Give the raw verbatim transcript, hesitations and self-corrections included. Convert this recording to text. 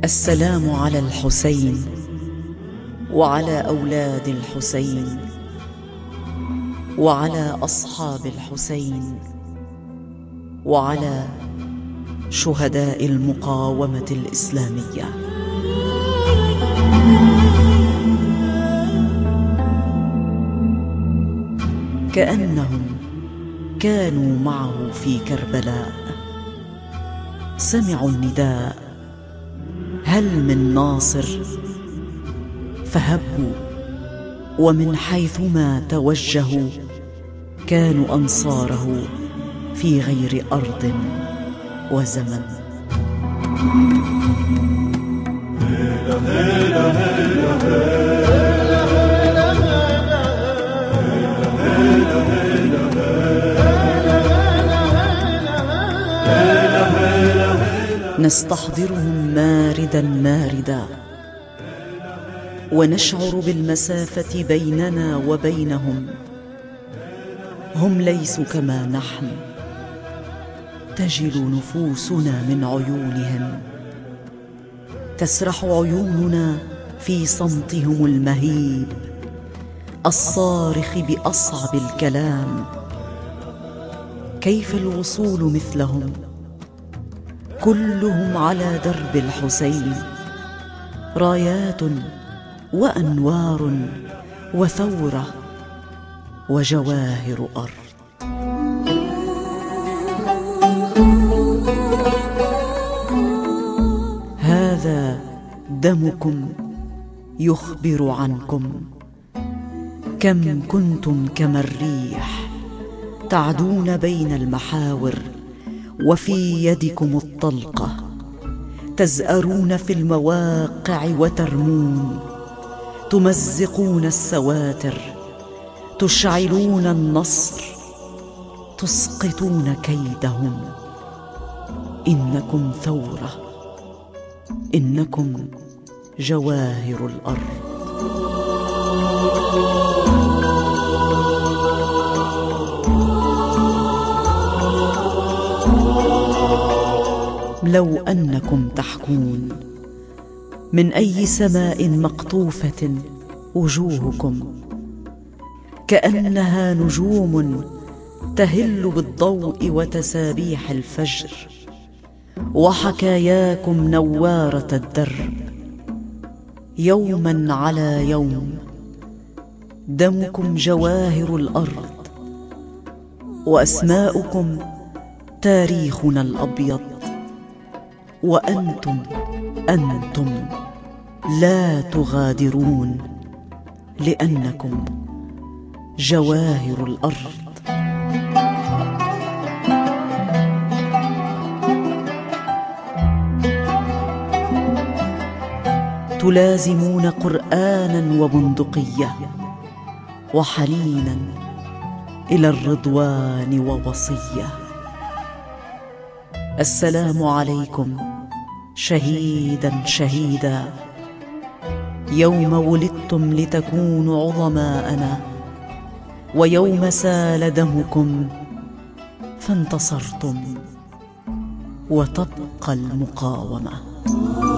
السلام على الحسين وعلى أولاد الحسين وعلى أصحاب الحسين وعلى شهداء المقاومة الإسلامية. كأنهم كانوا معه في كربلاء، سمعوا النداء: هل من ناصر؟ فهبوا، ومن حيثما توجهوا كانوا أنصاره في غير أرض وزمن. نستحضرهم ماردا ماردا، ونشعر بالمسافة بيننا وبينهم. هم ليسوا كما نحن، تجل نفوسنا من عيونهم، تسرح عيوننا في صمتهم المهيب الصارخ بأصعب الكلام. كيف الوصول مثلهم؟ كلهم على درب الحسين، رايات وأنوار وثورة وجواهر أرض. هذا دمكم يخبر عنكم، كم كنتم كما الريح تعدون بين المحاور، وفي يدكم الطلقة، تزأرون في المواقع وترمون، تمزقون السواتر، تشعلون النصر، تسقطون كيدهم. إنكم ثورة، إنكم جواهر الأرض. لو أنكم تحكون من أي سماء مقطوفة وجوهكم، كأنها نجوم تهل بالضوء وتسابيح الفجر، وحكاياكم نوارة الدرب. يوما على يوم دمكم جواهر الأرض، وأسماؤكم تاريخنا الأبيض. وأنتم أنتم لا تغادرون، لأنكم جواهر الأرض. تلازمون قرآنا وبندقية وحنينا إلى الرضوان ووصية. السلام عليكم شهيدا شهيدا، يوم ولدتم لتكونوا عظماءنا، ويوم سال دمكم فانتصرتم، وتبقى المقاومة.